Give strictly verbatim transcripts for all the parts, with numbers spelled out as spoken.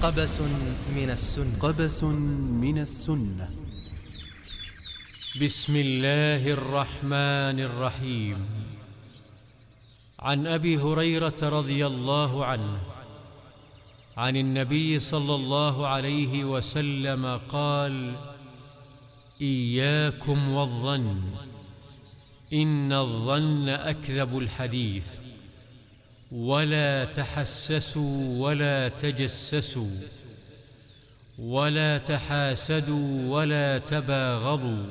قبس من السنة قبس من السنة. بسم الله الرحمن الرحيم. عن أبي هريرة رضي الله عنه عن النبي صلى الله عليه وسلم قال: إياكم والظن، إن الظن أكذب الحديث، ولا تحسسوا ولا تجسسوا، ولا تحاسدوا ولا تباغضوا،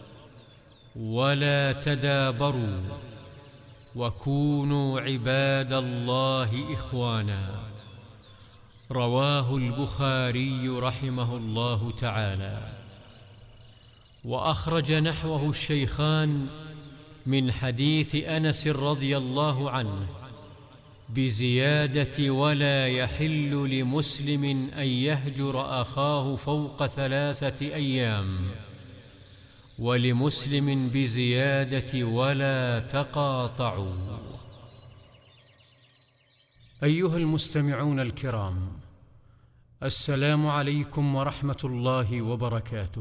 ولا تدابروا، وكونوا عباد الله إخوانا. رواه البخاري رحمه الله تعالى. وأخرج نحوه الشيخان من حديث أنس رضي الله عنه بزيادة: ولا يحل لمسلم أن يهجر أخاه فوق ثلاثة أيام، ولمسلم بزيادة: ولا تقاطعوا. أيها المستمعون الكرام، السلام عليكم ورحمة الله وبركاته.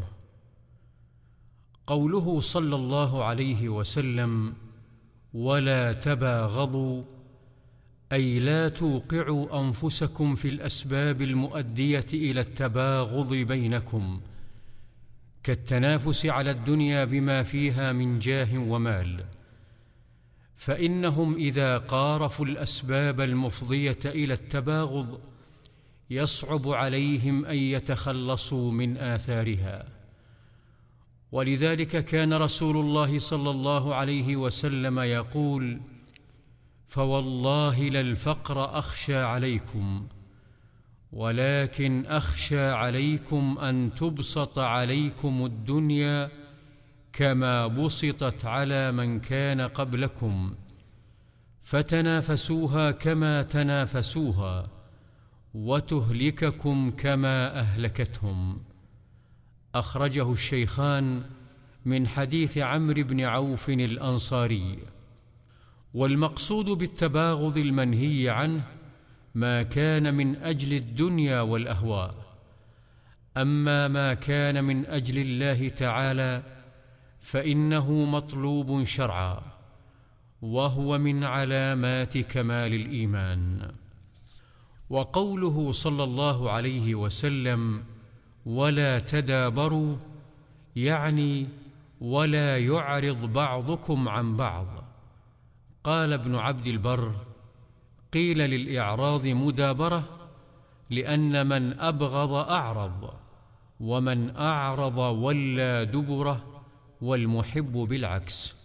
قوله صلى الله عليه وسلم: ولا تباغضوا، أي لا توقعوا أنفسكم في الأسباب المؤدية إلى التباغض بينكم، كالتنافس على الدنيا بما فيها من جاه ومال، فإنهم إذا قارفوا الأسباب المفضية إلى التباغض يصعب عليهم أن يتخلصوا من آثارها. ولذلك كان رسول الله صلى الله عليه وسلم يقول: فوالله للفقر أخشى عليكم، ولكن أخشى عليكم أن تبسط عليكم الدنيا كما بسطت على من كان قبلكم، فتنافسوها كما تنافسوها، وتهلككم كما أهلكتهم. أخرجه الشيخان من حديث عمرو بن عوف الأنصاري. والمقصود بالتباغض المنهي عنه ما كان من أجل الدنيا والأهواء. أما ما كان من أجل الله تعالى فإنه مطلوب شرعا، وهو من علامات كمال الإيمان. وقوله صلى الله عليه وسلم: ولا تدابروا، يعني ولا يعرض بعضكم عن بعض. قال ابن عبد البر: قيل للإعراض مدابرة، لأن من أبغض أعرض، ومن أعرض ولى دبره، والمحب بالعكس.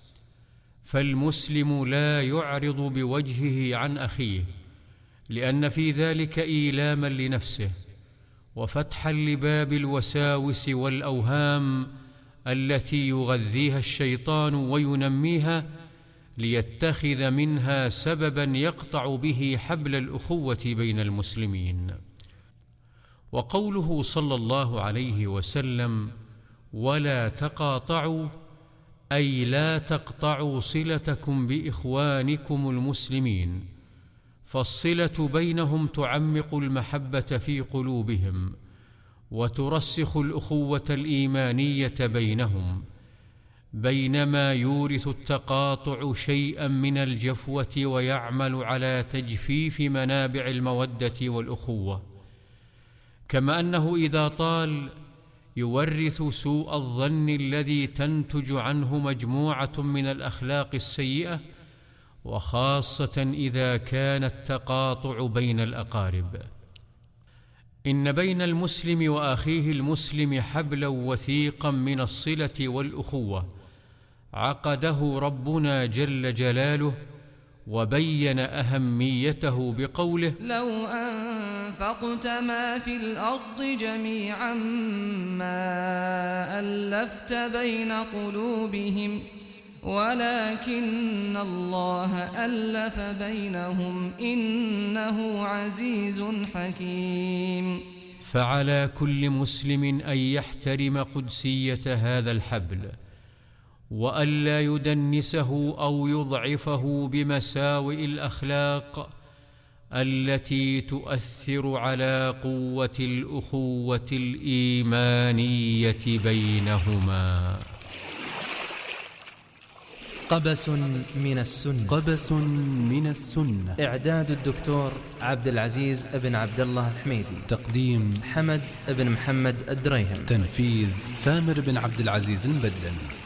فالمسلم لا يعرض بوجهه عن أخيه، لأن في ذلك إيلاما لنفسه، وفتحا لباب الوساوس والأوهام التي يغذيها الشيطان وينميها، ليتخذ منها سببا يقطع به حبل الأخوة بين المسلمين. وقوله صلى الله عليه وسلم: ولا تقاطعوا، أي لا تقطعوا صلتكم بإخوانكم المسلمين، فالصلة بينهم تعمق المحبة في قلوبهم، وترسخ الأخوة الإيمانية بينهم، بينما يورث التقاطع شيئا من الجفوة ويعمل على تجفيف منابع المودة والأخوة. كما أنه إذا طال يورث سوء الظن الذي تنتج عنه مجموعة من الأخلاق السيئة، وخاصة إذا كان التقاطع بين الأقارب. إن بين المسلم وأخيه المسلم حبلا وثيقا من الصلة والأخوة عقده ربنا جل جلاله، وبين أهميته بقوله: لو أنفقت ما في الأرض جميعا ما ألفت بين قلوبهم ولكن الله ألف بينهم إنه عزيز حكيم. فعلى كل مسلم أن يحترم قدسية هذا الحبل، وألا يدنسه أو يضعفه بمساوئ الأخلاق التي تؤثر على قوة الأخوة الإيمانية بينهما. قبس من السنة. قبس من السنة. إعداد الدكتور عبد العزيز بن عبد الله الحميدي. تقديم حمد بن محمد الدريهم. تنفيذ ثامر بن عبد العزيز المبدل.